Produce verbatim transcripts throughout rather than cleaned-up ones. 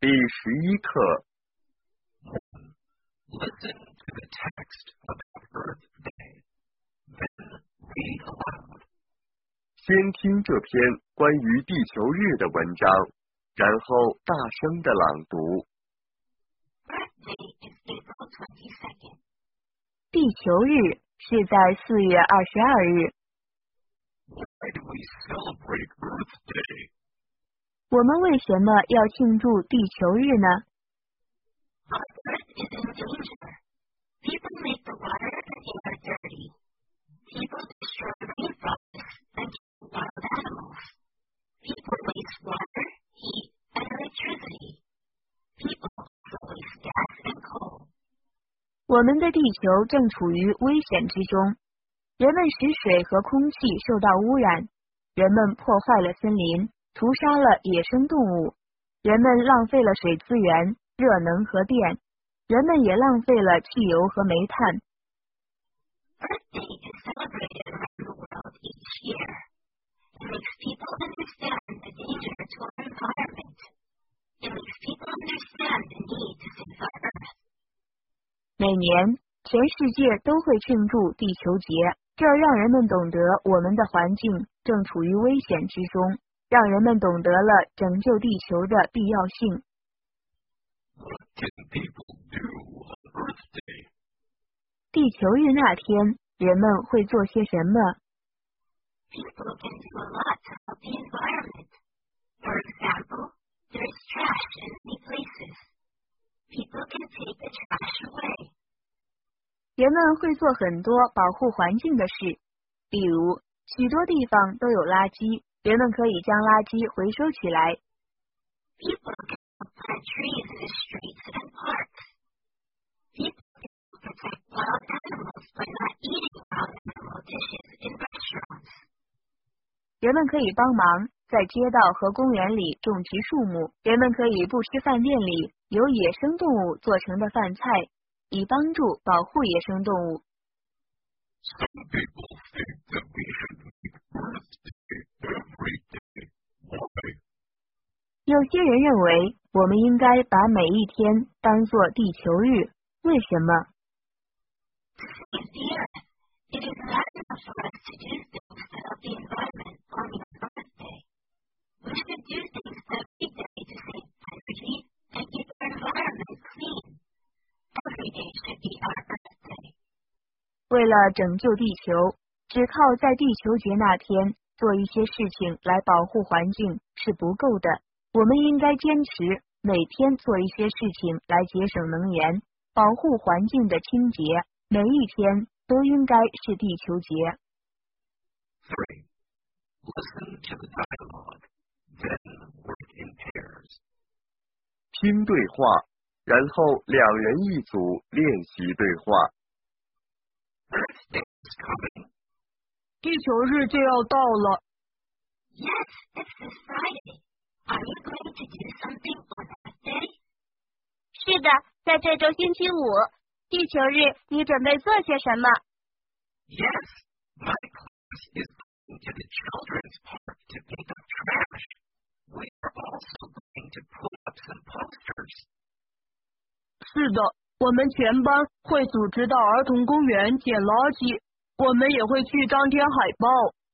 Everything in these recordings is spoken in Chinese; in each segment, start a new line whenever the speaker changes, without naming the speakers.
第十一课
Listen to the text about Earth Day, then read aloud.
先听这篇关于地球日的文章，然后大声地朗读。
Earth Day is April twenty-second.
地球日是在四月二十二日。
Why do we celebrate Earth Day?
我们为什么要庆祝地球日呢？
Our Earth is in danger. People make the water and air dirty. People destroy rainforests and kill wild animals. People waste water, heat, and electricity. People also waste gas and coal.
我们的地球正处于危险之中，人们使水和空气受到污染，人们破坏了森林，屠杀了野生动物，人们浪费了水资源、热能和电，人们也浪费了汽油和煤炭。
Earth Day is celebrated around the world each year. It makes people understand the danger to our environment. It makes people understand the need to save our Earth.
每年，全世界都会庆祝地球节，这让人们懂得我们的环境正处于危险之中，让人们懂得了拯救地球的必要性。
What can people do on Earth Day?
地球日那天，人们会做些什么？
People can do a lot to help the environment. For example, there's trash in many places. People can take the trash away.
人们会做很多保护环境的事，比如许多地方都有垃圾，人们可以将垃圾回收起来。
People can plant trees in the streets and parks. People can protect wild animals by not eating wild animal dishes in restaurants.
人们可以帮忙在街道和公园里种植树木，人们可以不吃饭店里由野生动物做成的饭菜，以帮助保护野生动物。
Some people think that we should make Earth Day every day. Why?
有些人认为我们应该把每一天当作地球日，为什么？
To save the Earth, it is not enough for us to do things to help the environment only on Earth Day. We should do things every day to save energy and keep our environment clean. Every day should be our Earth Day.
为了拯救地球，只靠在地球节那天做一些事情来保护环境是不够的。我们应该坚持每天做一些事情来节省能源，保护环境的清洁。每一天都应该是地球节。
Three. Listen to the dialogue, then work in pairs.
听对话，然后两人一组练习对话。
Earth Day is coming.
地球日就要到了。
Yes, it's this Friday. Are you going to do something on Earth Day?
是的，在这周星期五，地球日，你准备做些什么？
Yes, my class is going to the children's park to pick up trash. We are also going to put up some posters.
是的，我们全班会组织到儿童公园捡垃圾，我们也会去张贴海报。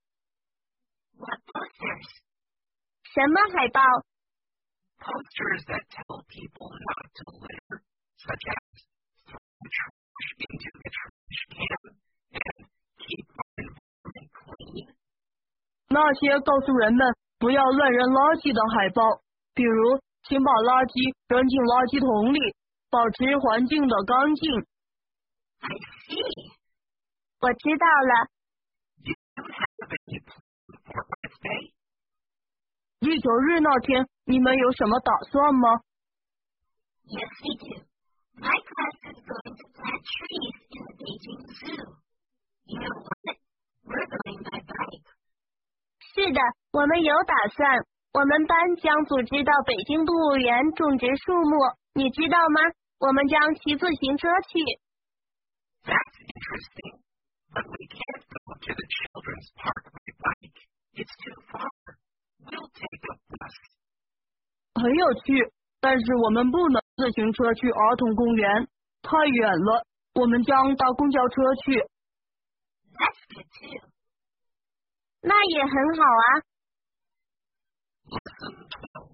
What posters?
什么海报？
Posters that tell people not to litter, such as throw trash into the trash can and keep our environment clean.
那些告诉人们不要乱扔垃圾的海报，比如请把垃圾扔进垃圾桶里，保持环境的干净。
I see.
我知道了。
Do you have any plans for Earth Day?
地球日那天，你们有什么打算吗？
Yes, we do. My class is going to plant trees in the Beijing Zoo. You know what? We're going by bike.
是的，我们有打算。我们班将组织到北京动物园种植树木，你知道吗？我们将骑自行车去。
That's interesting, but we can't go to the children's park by bike. It's too far. We'll take a bus.
很有趣，
但是我们不能自行车去儿童公园，太远了。我们将搭公交车去。
That's good too.
那也很好啊。
Lesson twelve.